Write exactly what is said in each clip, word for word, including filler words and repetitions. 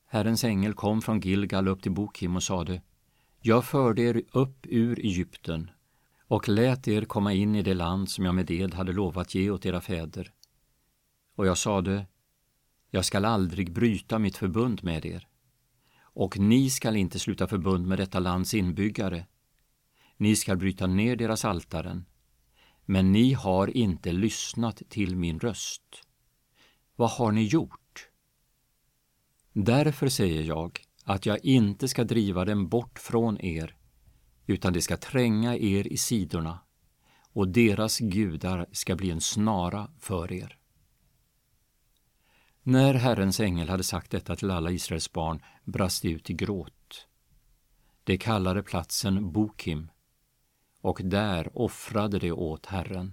Herrens ängel kom från Gilgal upp till Bokim och sade: Jag förde er upp ur Egypten och lät er komma in i det land som jag med ed hade lovat ge åt era fäder. Och jag sade: Jag skall aldrig bryta mitt förbund med er, och ni skall inte sluta förbund med detta lands inbyggare. Ni skall bryta ner deras altaren, men ni har inte lyssnat till min röst. Vad har ni gjort? Därför säger jag att jag inte ska driva dem bort från er, utan det ska tränga er i sidorna, och deras gudar ska bli en snara för er. När Herrens ängel hade sagt detta till alla Israels barn brast de ut i gråt. De kallade platsen Bokim, och där offrade de åt Herren.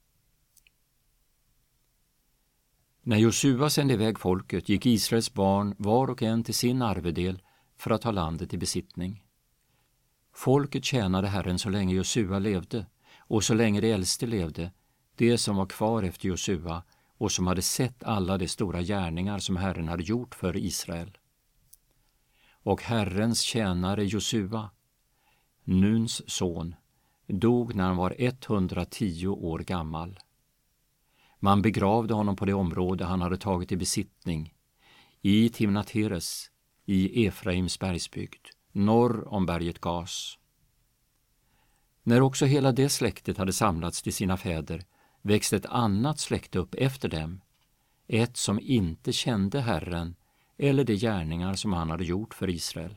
När Josua sände iväg folket gick Israels barn var och en till sin arvedel för att ta landet i besittning. Folket tjänade Herren så länge Josua levde, och så länge de äldste levde, det som var kvar efter Josua och som hade sett alla de stora gärningar som Herren hade gjort för Israel. Och Herrens tjänare Josua, Nuns son, dog när han var etthundratio år gammal. Man begravde honom på det område han hade tagit i besittning, i Timnat-Heres, i Efraims bergsbygd, norr om berget Gas. När också hela det släktet hade samlats till sina fäder växte ett annat släkte upp efter dem, ett som inte kände Herren eller de gärningar som han hade gjort för Israel.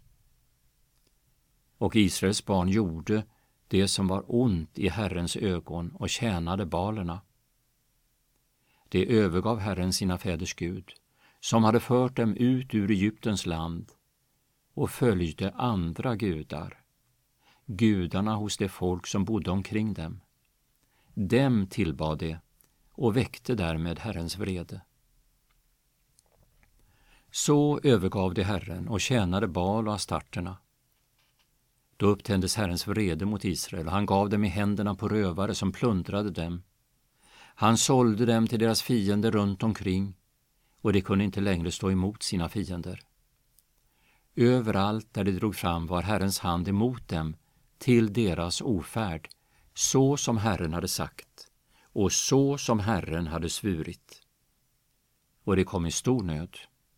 Och Israels barn gjorde det som var ont i Herrens ögon och tjänade balerna. De övergav Herren sina fäders Gud, som hade fört dem ut ur Egyptens land, och följde andra gudar, gudarna hos det folk som bodde omkring dem. Dem tillbad de och väckte därmed Herrens vrede. Så övergav de Herren och tjänade Baal och astarterna. Då upptändes Herrens vrede mot Israel, och han gav dem i händerna på rövare som plundrade dem. Han sålde dem till deras fiender runt omkring, och de kunde inte längre stå emot sina fiender. Överallt där de drog fram var Herrens hand emot dem till deras ofärd, så som Herren hade sagt och så som Herren hade svurit. Och det kom i stor nöd.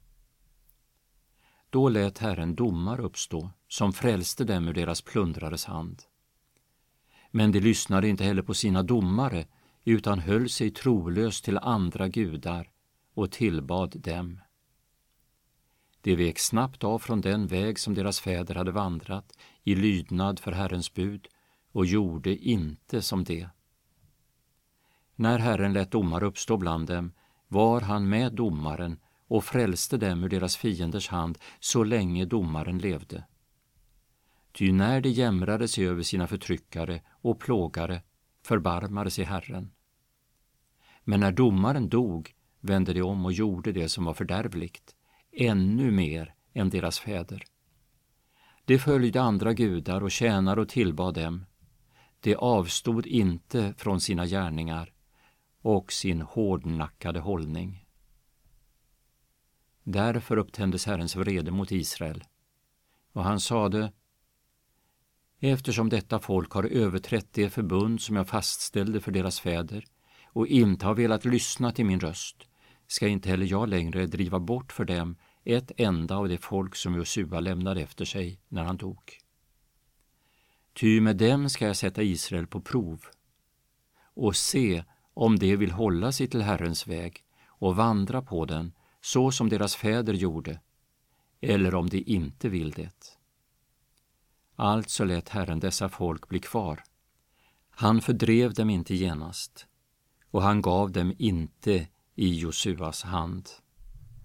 Då lät Herren domar uppstå som frälste dem ur deras plundrares hand. Men de lyssnade inte heller på sina domare, utan höll sig trolöst till andra gudar och tillbad dem. De vek snabbt av från den väg som deras fäder hade vandrat i lydnad för Herrens bud och gjorde inte som det. När Herren lät domar uppstå bland dem var han med domaren och frälste dem ur deras fienders hand så länge domaren levde. Ty när de jämrade sig över sina förtryckare och plågare förbarmade sig Herren. Men när domaren dog vände de om och gjorde det som var fördärvligt, ännu mer än deras fäder. De följde andra gudar och tjänade och tillbad dem. De avstod inte från sina gärningar och sin hårdnackade hållning. Därför upptändes Herrens vrede mot Israel, och han sade: Eftersom detta folk har överträtt det förbund som jag fastställde för deras fäder och inte har velat lyssna till min röst, ska inte heller jag längre driva bort för dem ett enda av det folk som Josua lämnade efter sig när han dog. Ty med dem ska jag sätta Israel på prov och se om de vill hålla sig till Herrens väg och vandra på den så som deras fäder gjorde, eller om de inte vill det. Alltså lät Herren dessa folk bli kvar. Han fördrev dem inte genast, och han gav dem inte i Josuas hand.